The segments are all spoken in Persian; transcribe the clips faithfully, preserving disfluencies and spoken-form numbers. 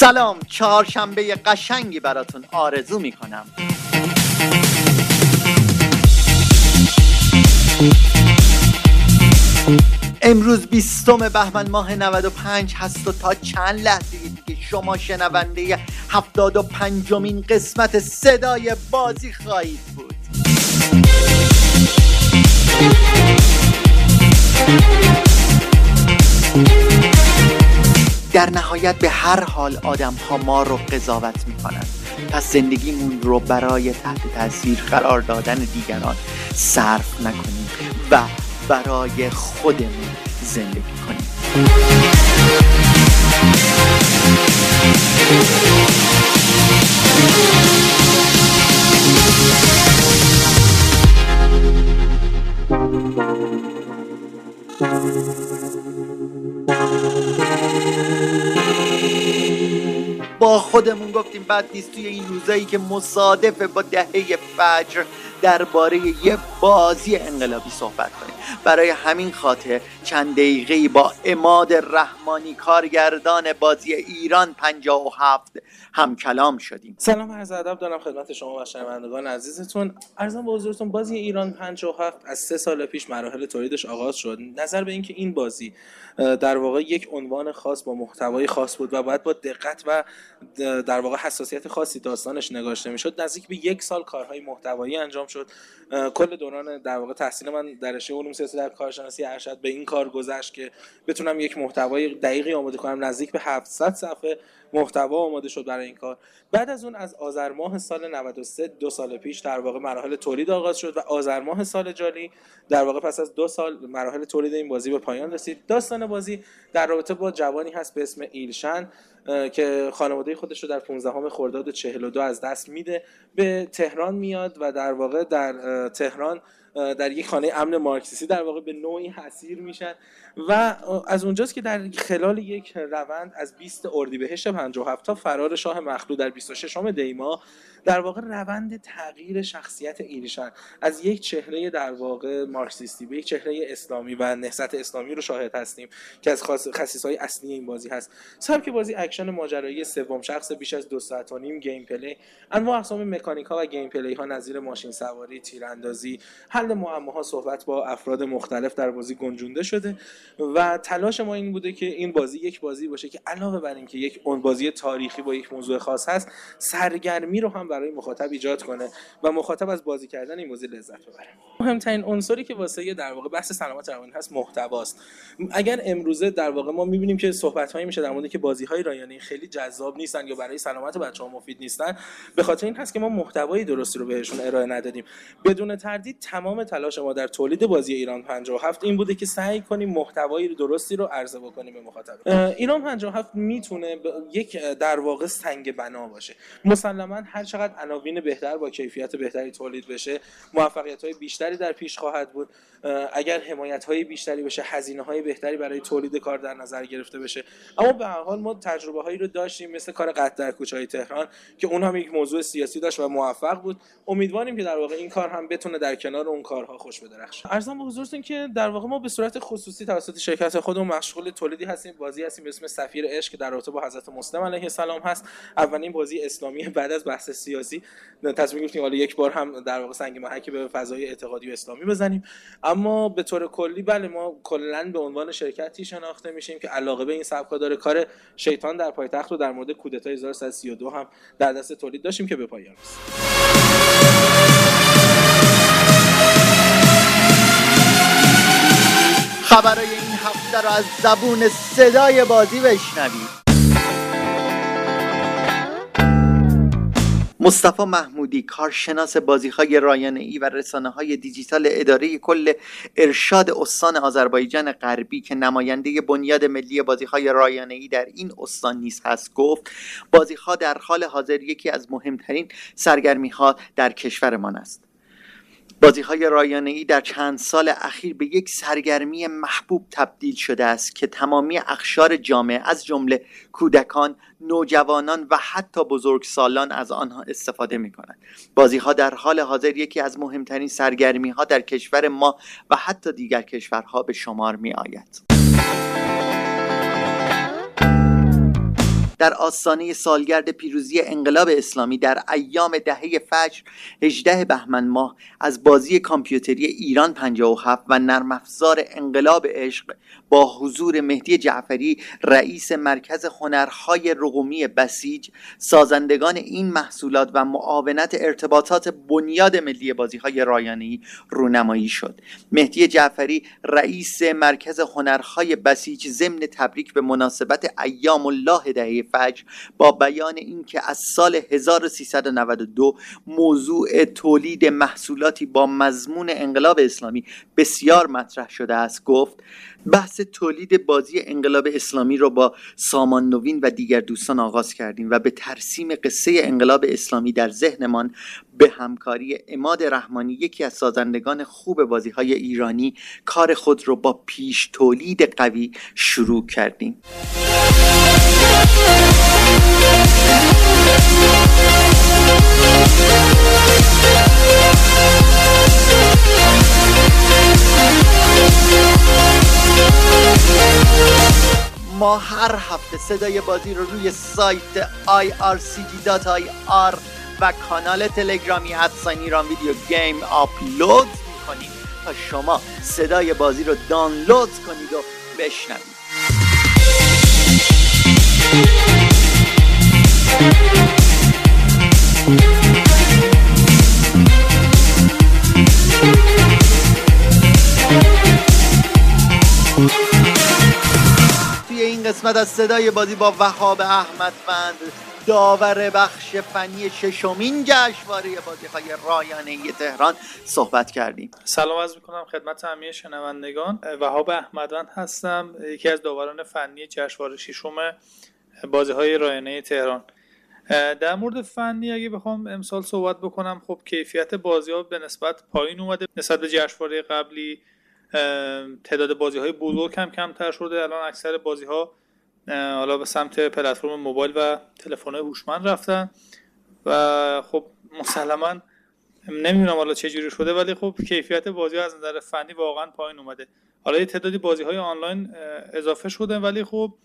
سلام، چهارشنبه قشنگی براتون آرزو میکنم. امروز بیستم بهمن ماه نود و پنج هست و تا چند لحظه دیگه شما شنونده هفتاد و پنجمین قسمت صدای بازی خواهید بود. در نهایت به هر حال آدم ها ما رو قضاوت می کنند، پس زندگیمون رو برای تحت تاثیر قرار دادن دیگران صرف نکنیم و برای خودمون زندگی کنیم. با خودمون گفتیم بعد نیست توی این روزایی که مصادفه با دهه فجر درباره یه بازی انقلابی صحبت کنیم. برای همین خاطر چند دقیقه‌ای با عماد رحمانی کارگردان بازی ایران پنجاه و هفت هم کلام شدیم. سلام عرض ادب دارم خدمت شما و شنوندگان عزیزتون. عرضم به حضورتون بازی ایران پنجاه و هفت از سه سال پیش مراحل تولیدش آغاز شد. نظر به اینکه این بازی در واقع یک عنوان خاص با محتوای خاص بود و باید با دقت و در واقع حساسیت خاصی داستانش نگاشته میشد، نزدیک به یک سال کارهای محتوایی انجام شد. کل دوران در واقع تحصیل من در رشته علوم سیاسی در کارشناسی ارشد به این کار گذشت که بتونم یک محتوای دقیقی آماده کنم. نزدیک به هفتصد صفحه محتوا آماده شد برای این کار. بعد از اون از آذر ماه سال نود و سه دو سال پیش در واقع مراحل تولید آغاز شد و آذر ماه سال جاری در واقع پس از دو سال مراحل تولید این بازی به پایان رسید. داستان بازی در رابطه با جوانی هست به اسم ایلشن که خانواده خودش رو در پانزدهم خرداد چهل و دو از دست میده، به تهران میاد و در واقع در تهران در یک خانه امن مارکسیستی در واقع به نوعی اسیر میشن و از اونجاست که در خلال یک روند از بیست اردیبهشت پنجاه و هفت تا فرار شاه مخلوع در بیست و ششم دی ماه در واقع روند تغییر شخصیت ایلشن از یک چهره در واقع مارکسیستی به یک چهره اسلامی و نهضت اسلامی رو شاهد هستیم که از خصیصه‌های اصلی این بازی هست. سبک بازی اکشن ماجرایی سوم شخص بیش از دو ساعت و نیم، گیم پلی، انواع اقسام مکانیک‌ها و گیم پلی ها نظیر ماشین سواری، تیراندازی، حل معماها، صحبت با افراد مختلف در بازی گنجونده شده و تلاش ما این بوده که این بازی یک بازی باشه که علاوه بر اینکه یک اون بازی تاریخی با یک موضوع خاص هست، سرگرمی رو هم برای مخاطب ایجاد کنه و مخاطب از بازی کردن این بازی لذت ببره. مهمترین عنصری که واسه در واقع بحث سلامت روانی هست محتواست. اگر امروزه در واقع ما می‌بینیم که صحبت‌هایی میشه در مورد که بازی‌های رایانه‌ای خیلی جذاب نیستن یا برای سلامت بچه‌ها مفید نیستن، به خاطر این هست که ما محتوای درستی رو بهشون ارائه ندادیم. بدون تردید تمام تلاش ما در تولید بازی ایران پنجاه و هفت این بوده که سعی کنیم محتوای درستی رو عرضه بکنیم به مخاطب. ایران پنجاه و هفت میتونه یک در واقع سنگ بنا باشه. مسلماً هر چقدر عناوین بهتر با کیفیت بهتری تولید بشه، موفقیت‌های بیشتری در پیش خواهد بود. اگر حمایت‌های بیشتری بشه، هزینه‌های بهتری برای تولید کار در نظر گرفته بشه. اما به هر حال ما تجربه‌هایی رو داشتیم مثل کار قطع در کوچه‌های تهران که اون هم یک موضوع سیاسی داشت و موفق بود. امیدواریم که در واقع این کار هم بتونه در کنار اون کارها خوش بدرخشه. عرضم به حضورتون که در واقع ما به صورت خصوصی توسط شرکت خودمون مشغول تولیدی هستیم. بازی هستیم به اسم سفیر عشق که در رابطه با حضرت مسلم علیه السلام هست. اولین بازی اسلامی بعد از بحث سیاسی تصمیم گرفتیم حالا یک بار هم در واقع سنگ محک به فضای اعتقادی و اسلامی بزنیم. اما به طور کلی بله ما کلا به عنوان شرکتی شناخته میشیم که علاقه به این سبکا داره. کار شیطان در پایتخت رو در مورد کودتای هزار و سیصد و سی و دو هم در دست تولید داشتیم که به پایان رسید. خبرای این هفته رو از زبون صدای بازی بشنوید. مصطفی محمودی، کارشناس بازی‌های رایانه‌ای و رسانه‌های دیجیتال اداره کل ارشاد استان آذربایجان غربی که نماینده بنیاد ملی بازی‌های رایانه‌ای در این استان نیز هست، گفت بازی‌ها در حال حاضر یکی از مهمترین سرگرمی‌ها در کشورمان است. بازی‌های رایانه‌ای در چند سال اخیر به یک سرگرمی محبوب تبدیل شده است که تمامی اقشار جامعه از جمله کودکان، نوجوانان و حتی بزرگسالان از آنها استفاده می‌کنند. بازی‌ها در حال حاضر یکی از مهمترین سرگرمی‌ها در کشور ما و حتی دیگر کشورها به شمار می‌آید. در آستانه سالگرد پیروزی انقلاب اسلامی در ایام دهه فجر هجدهم بهمن ماه از بازی کامپیوتری ایران پنجاه و هفت و نرم افزار انقلاب عشق با حضور مهدی جعفری رئیس مرکز هنرهای رقمی بسیج، سازندگان این محصولات و معاونت ارتباطات بنیاد ملی بازی‌های رایانه‌ای رونمایی شد. مهدی جعفری رئیس مرکز هنرهای بسیج ضمن تبریک به مناسبت ایام الله دهه فجر با بیان اینکه از سال هزار و سیصد و نود و دو موضوع تولید محصولاتی با مضمون انقلاب اسلامی بسیار مطرح شده است گفت: بحث تولید بازی انقلاب اسلامی را با سامان نوین و دیگر دوستان آغاز کردیم و به ترسیم قصه انقلاب اسلامی در ذهنمان به همکاری عماد رحمانی یکی از سازندگان خوب بازی‌های ایرانی کار خود را با پیش تولید قوی شروع کردیم. ما هر هفته صدای بازی رو روی سایت آی آر سی جی دات آی آر و کانال تلگرامی ادساین ایران ویدیو گیم آپلود میکنیم تا شما صدای بازی رو دانلود کنید و بشنوید. توی این قسمت از صدای بازی با وهاب احمدوند، داور بخش فنی ششمین جشنواره بازی‌های رایانه‌ای تهران صحبت کردیم. سلام عرض می‌کنم خدمت همه شنوندگان. وهاب احمدوند هستم، یکی از داوران فنی جشنواره ششم بازی‌های رایانه‌ای تهران. در مورد فنی اگه بخوام امسال صحبت بکنم، خب کیفیت بازی‌ها به نسبت پایین اومده نسبت به جشنواره قبلی. تعداد بازی‌های بزرگ هم کمتر شده. الان اکثر بازی‌ها حالا به سمت پلتفرم موبایل و تلفن‌های هوشمند رفتن و خب مسلماً نمیدونم حالا چه جوری شده، ولی خب کیفیت بازی‌ها از نظر فنی واقعاً پایین اومده. حالا یه تعدادی بازی‌های آنلاین اضافه شده، ولی خب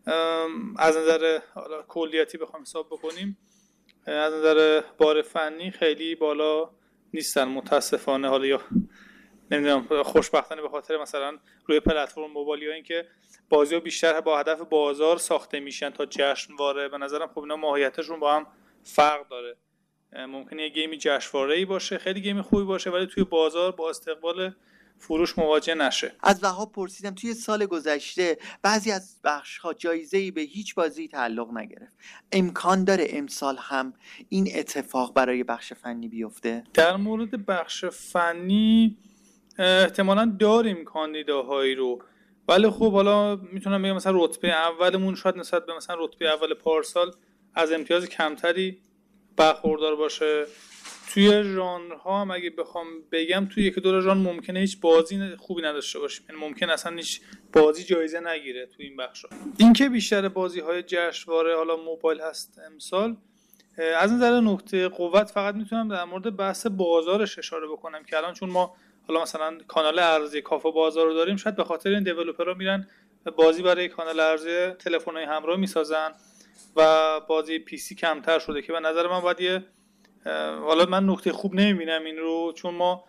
از نظر حالا کلیتی بخوام حساب بکنیم از نظر بار فنی خیلی بالا نیستن متاسفانه. حالا یا نمیدونم خوشبختانه به خاطر مثلا روی پلتفرم موبایل یا اینکه بازی‌ها بیشتر با هدف بازار ساخته میشن تا جشنواره، به نظرم خب اینا ماهیتشون با هم فرق داره. ممکنه یه گیمی جشنواره‌ای باشه، خیلی گیم خوبی باشه، ولی توی بازار با استقبال فروش مواجه نشه. از وهاب پرسیدم توی سال گذشته بعضی از بخش‌ها جایزه‌ای به هیچ بازی تعلق نگرفت، امکان داره امسال هم این اتفاق برای بخش فنی بیفته؟ در مورد بخش فنی احتمالاً داریم کاندیداهایی رو، ولی خب حالا میتونم بگم مثلا رتبه اولمون شاید نسبت به مثلا رتبه اول پارسال از امتیاز کمتری برخوردار باشه. توی ژانرها هم اگه بخوام بگم توی یک دو ژانر ممکنه هیچ بازی خوبی نداشته باشیم، یعنی ممکن اصلا هیچ بازی جایزه نگیره توی این بخشا. اینکه بیشتر بازی‌های جشنواره حالا موبایل هست امسال، از نظر نقطه قوت فقط میتونم در مورد بحث بازارش اشاره بکنم که الان چون ما حالا مثلا کانال ارزی کافه بازار رو داریم، شاید به خاطر این دیولپرها میرن بازی برای کانال ارزی تلفن‌های همراه میسازن و بازی پی سی کمتر شده که به نظر من باید یه حالا من نقطه خوب نمیبینم این رو، چون ما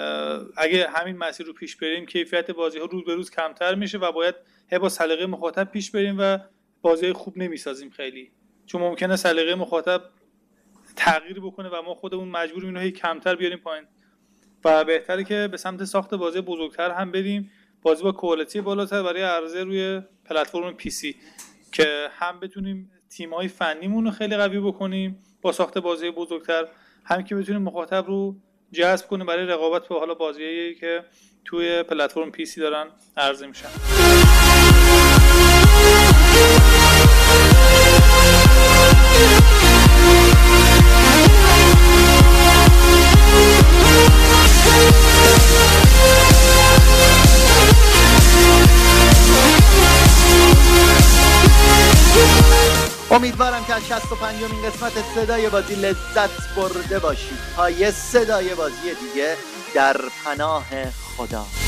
اگه همین مسیر رو پیش بریم کیفیت بازی‌ها روز به روز کمتر میشه و باید هی با سلیقه مخاطب پیش بریم و بازی‌های خوب نمیسازیم خیلی، چون ممکنه سلیقه مخاطب تغییر بکنه و ما خودمون مجبوریم اینو هی کمتر بیاریم پایین و بهتره که به سمت ساخت بازی بزرگتر هم بریم، بازی با کوالیتی بالاتر برای عرضه روی پلتفرم پی سی که هم بتونیم تیم‌های فنیمون رو خیلی قوی بکنیم با ساخت بازی بزرگتر، هم که بتونیم مخاطب رو جذب کنیم برای رقابت با حالا بازیایی که توی پلتفرم پی سی دارن عرضه میشن. امیدوارم که از شصت و پنجمین قسمت صدای بازی لذت برده باشید. تا یه صدای بازی دیگه، در پناه خدا.